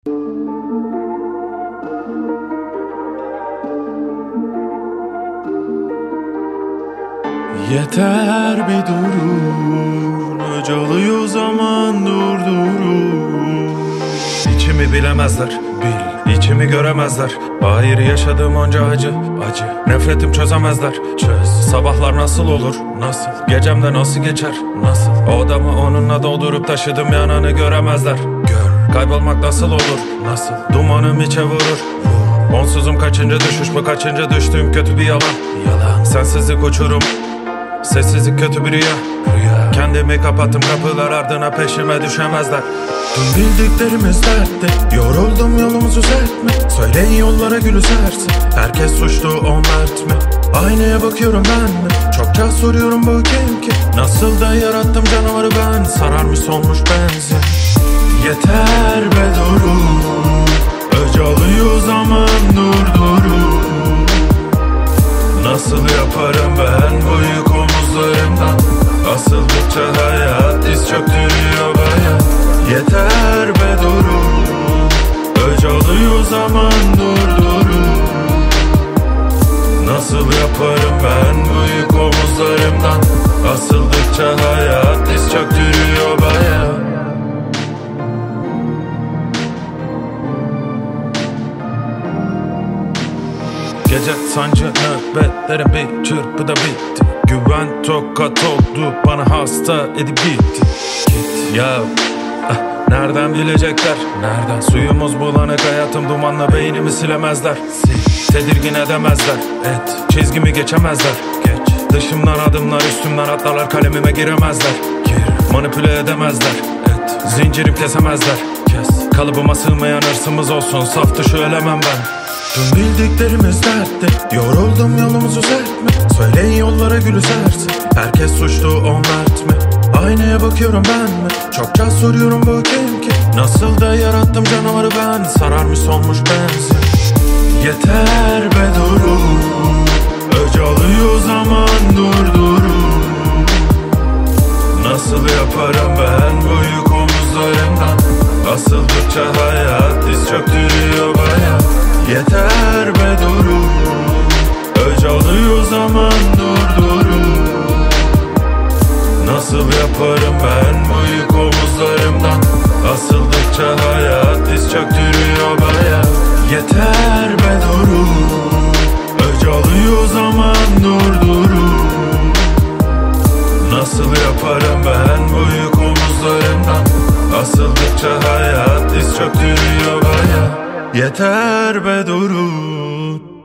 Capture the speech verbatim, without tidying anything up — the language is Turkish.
Yeter bir durun, acalıyor zaman durdurun. İçimi bilemezler, bil, içimi göremezler. Hayır yaşadığım onca acı, acı nefretim çözemezler. Çöz, sabahlar nasıl olur, nasıl? Gecemde nasıl geçer, nasıl? Odamı onunla doldurup taşıdım yanını göremezler. Gör, kaybolmak nasıl olur, nasıl? Dumanım içe vurur, vur. Onsuzum kaçıncı düşüş bu, kaçıncı düştüğüm kötü bir yalan. Yalan, sensizlik uçurum, sessizlik kötü bir rüya, rüya. Kendimi kapattım, kapılar ardına peşime düşemezler. Tüm bildiklerimiz dertte, yoruldum yolumuzu sertme. Söyleyin yollara gülü sersin, herkes suçlu o mert mi? Aynaya bakıyorum ben mi? Çokça soruyorum bu kim ki? Nasıl da yarattım canavarı ben, sararmış solmuş benzin. Yeter be durun, acalıyor zaman durdurun. Nasıl yaparım ben bu yük omuzlarımdan? Asıldıkça hayat diz çöktürüyor bayağı. Yeter be durun, acalıyor zaman durdurun. Nasıl yaparım ben bu yük omuzlarımdan? Asıldıkça hayat diz çöktürüyor bayağı. Gece sancı nöbetlerim bir çırpıda bitti. Güven tokat oldu bana, hasta edip gitti. Git ya, ah, nereden bilecekler? Nereden? Suyumuz bulanık, hayatım dumanla, beynimi silemezler. Sil, tedirgin edemezler. Et, çizgimi geçemezler. Geç, dışımdan adımlar, üstümden atlarlar, kalemime giremezler. Gir, manipüle edemezler. Et, zincirim kesemezler. Kes, kalıbıma sığmayan hırsımız olsun, saf dışı ölemem ben. Tüm bildiklerimiz dertte, yoruldum yolumuzu sertme. Söyleyin yollara gülü sersin, herkes suçlu o mert mi? Aynaya bakıyorum ben mi? Çokça soruyorum bu kim ki? Nasıl da yarattım canavarı ben, sararmış solmuş benzin. Yeter be durun, acalıyor zaman durdurun. Nasıl yaparım ben bu yük omuzlarımdan? Asıldıkça hayat diz çöktürüyor bayağı. Yeter be durun, acalıyor zaman durdurun. Nasıl yaparım ben bu yük omuzlarımdan? Asıldıkça hayat diz çöktürüyor bayağı. Yeter be durun, acalıyor zaman durdurun. Nasıl yaparım ben bu yük omuzlarımdan? Asıldıkça hayat diz çöktürüyor bayağı. Yeter be durun.